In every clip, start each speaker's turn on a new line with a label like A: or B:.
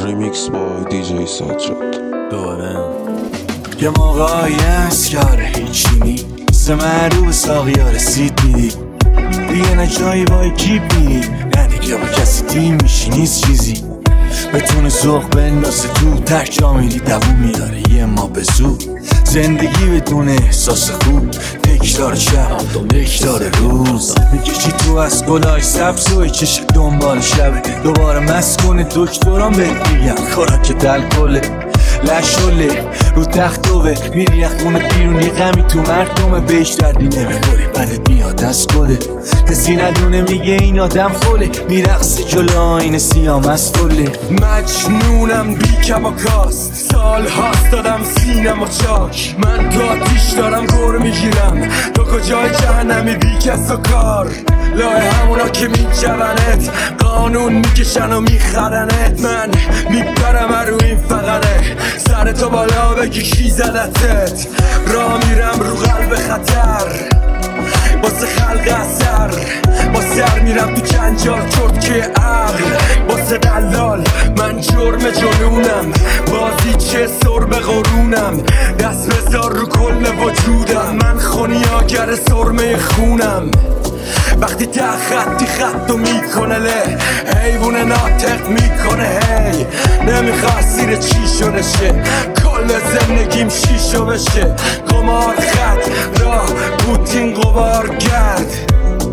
A: ریمیکس با دیجی سجاد.
B: دوباره یه موقعی هست که هیچی نیست، معروف ساقیا رسید میدی دیگه، نه جایی با اکیپ میری، نه دیگه با کسی تیم میشی، نیست چیزی بتونه ذوق بندازه تو تک جا میری، دووم میاره یه ما به زود. زندگی بدون احساس خوب، تکرار شب تکرار روز، میکشی تو از گلای سبز و چش دنبال شب، دوباره مست کنه دکتران بهت میگن خوراک الکله لشله رو تختوه، میری از خونه بیرون یه غمی تو مردمه، بهش دردی نمیخوری بدت میاد از گله، کسی ندونه میگه این آدم خوله، میرقص جلو آینه سیاه مستوله. مجنونم بی کماکاست، سال هاست دادم سینم و چاک، من تو آتیش دارم گور میگیرم، تو کجای جهنمی بی کس و کار، لای همونا که میجونت قانون میکشن و میخرنت، من میپرم رو این فقره، سر تو بالا بگی کی زدتت، راه میرم رو قلب خطر واسه خلق اثر، با سر میرم تو جنجال چرت که عقل، واسه دلال من جرم جنونم، بازی چه سر به قرونم، دست بذار رو کل وجودم، من خونیاگر سرمه خونم، وقتی خطی خطو میکنه له، حیوون ناطق میکنه هی، نمیخواد سیر چی شده شه، کل زندگیم شیشو بشه، قمار خط راه پوتین قبار گرد،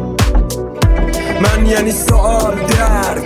B: من یعنی سوال درد.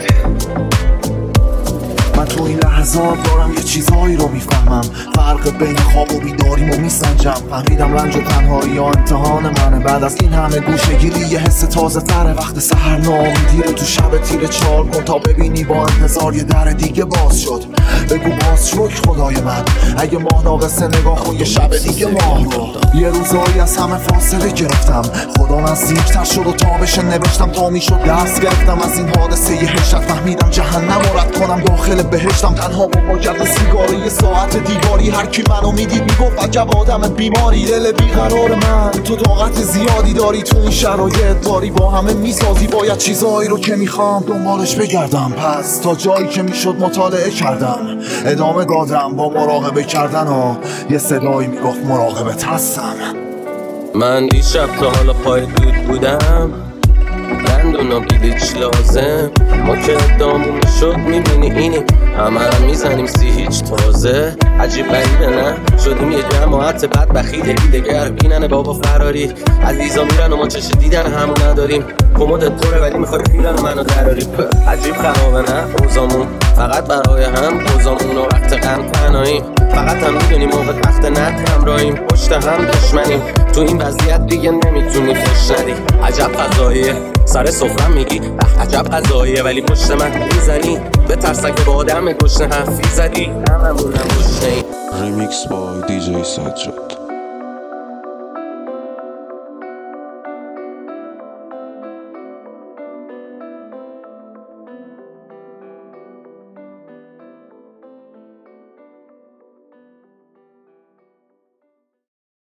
C: من تو این لحظات دارم یه چیزهایی رو میفهمم، فرق بین خواب و بیداریمو میسنجم، فهمیدم رنج و تنهایی یا امتحان منه، بعد از این همه گوشه‌گیری یه حس تازه تره، وقت سحر ناامیدیره تو شب تیره چار کن تا ببینی با انتظار یه در دیگه باز شد، بگو باز شکر خدای من، اگه ماه ناقصه نگاه کن یه شب دیگه ماه رو، یه روزایی از همه فاصله گرفتم، خدا نزدیکتر شد و تابش نوشتم تا میشد دست گرفتم از این حادثه یه هشت، فهمیدم جهنم رو رد کنم داخل بهشتم، تنها با گرد سیگار یه ساعت دیواری، هر کی منو میدید میگفت عجب آدم بیماری، دل بیقرار من تو طاقت زیادی داری، تو این شرایط داری با همه میسازی، باید چیزایی رو که میخوام دنبالش بگردم، پس تا جایی که میشد مطالعه کردم، ادامه دادم با مراقبه کردن و یه صدایی میگفت مراقبت هستم.
D: من دیشب تا حالا پای دود بودم، دندونا بیلیچ لازم، ما که دامون شد میبینی اینی همه رو میزنیم سی هیچ تازه، عجیب غریبه نه شدیم یه جماعت بدبخی دگر بینن بابا فراری، عزیزا میرن و ما چش دیدن همون نداریم، کمدت پره ولی میخوای پیرن منو دراری، عجیب خرابه نه اوزامون فقط برای هم، اوزامون و وقت غم تنهاییم، فقط هم میدونیم موقع وقت ند همراهیم، پشت هم دشمنیم، تو این وضعیت دیگه نمیتونی خوش ندی، عجب قضاییه سر سفرم میگی عجب قضاییه، ولی پشت من میزنی به ترسک با آدم گشنه حرفی زدی، هممونم گشنه.
A: ریمیکس با دیجی سجاد.